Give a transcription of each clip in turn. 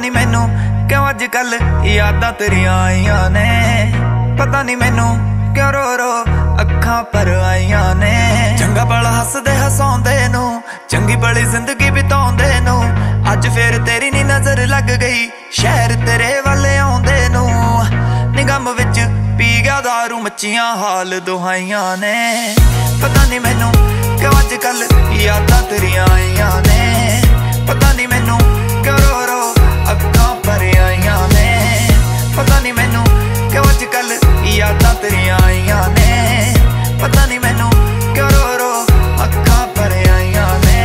नहीं मैनू क्यों अजकल यादां तेरियां आईयां ने। पता नहीं मैनू क्यों रो रो अखां पर आईयां ने। चंगा भला हसदे हसाउंदे नू, चंगी भली जिंदगी बिताउंदे नू, अज फिर तेरी नी नजर लग गई शहर तेरे वाले आउंदे नू। निगम विच पी गया दारू मच्छियां हाल दुहाइयां ने। पता नहीं मैनू क्यों अजकल यादां तेरियां आईयां ने। पता नहीं मैनू क्यों रो रो अखां पर आईयां ने। पता नहीं मैनू क्यों अजकल यादां तेरियां आईयां ने। पता नहीं मैनू क्यों रो रो अखां पर आईयां ने।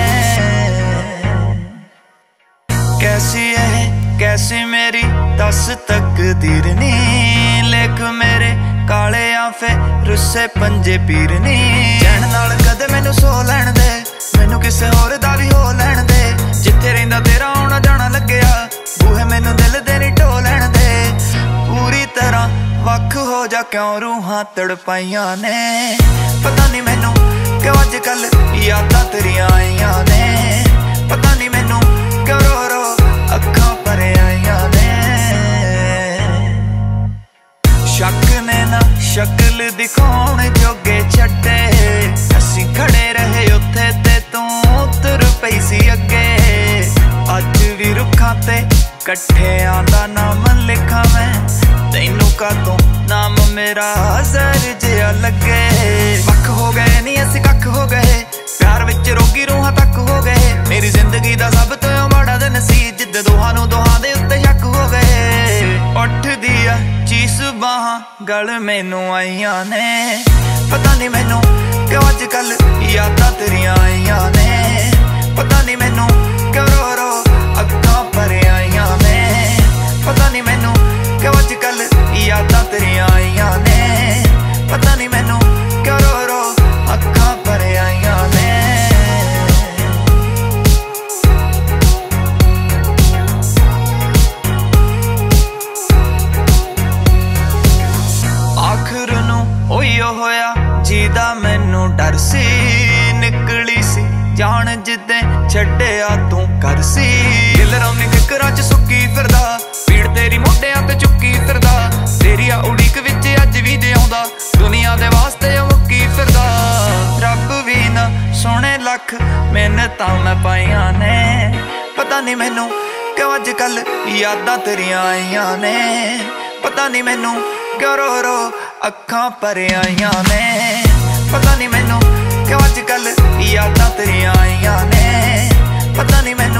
कैसी है कैसी मेरी दस तकदीर नी, लेख मेरे काले आफे रुस्से पंजे पीर नी। चैन नाल कदे मैनू सो लैण दे, मैनू किसे होर दा भी हो लैण दे। जिथे रहिंदा तेरा आउणा जाना लग्या, बूहे मैनू दिल दे नी ढो लैण दे। पूरी तरह वख हो जा क्यों रूहां तड़पाइयां ने। पता नहीं मैनू क्यों अजकल यादां तेरियां आईयां ने। पता नहीं मैनू क्यों रो रो अखां पर आईयां ने। शक ने ना शक्ल दिखाउण जोगे छड्डे, असीं खड़े रहे उत्थे ते तूं तुर पई सी अगे। अज भी रुखां ते कट्ठियां दा नाम लिखां मैं, तैनू कातों नाम मेरा जहर जिहा लगे। वख हो गए नी असीं कख हो गए, प्यार विच रोगी रूहां तक हो गए। मेरी जिंदगी दा सब तो माड़ा दिन सी, जिद्द दोहां नू दोहां दे उत्ते शक हो गए। उठदी आ चीस बाहां गल मैनू आईयां ने। पता नहीं मैनू क्यों अजकल यादां तेरियां आईयां ने। पता नहीं मैनू क्यों रो रो अखां पर आईयां ने। पता नहीं मैनू क्यों अजकल यादां तेरियां आईयां ने। पता नहीं मैनू क्यों रो रो अखां पर आईयां ने। आखिर नू ओहियो होया जीदा मैनू डर सी, निकली सी जान जिद्दे छड्डिया तू कर सी। दिल रौनी फिकरां च सुक्की फिरदा, पीड़ तेरी मोढियां ते चुक्की फिरदा। तेरी उड़ीक विच अज भी जिउंदा, दुनिया दे वास्ते मुक्की फिरदा। रब भी ना सोने लख मिन्नतां मैं पाईयां ने। पता नहीं मैनू क्यों अजकल यादां तेरियां आईयां ने। पता नहीं मैनू क्यों रो रो अखां पर आईयां ने। पता नहीं मैनू क्यों अजकल यादां तेरियां आईयां ने। पता नहीं मैनू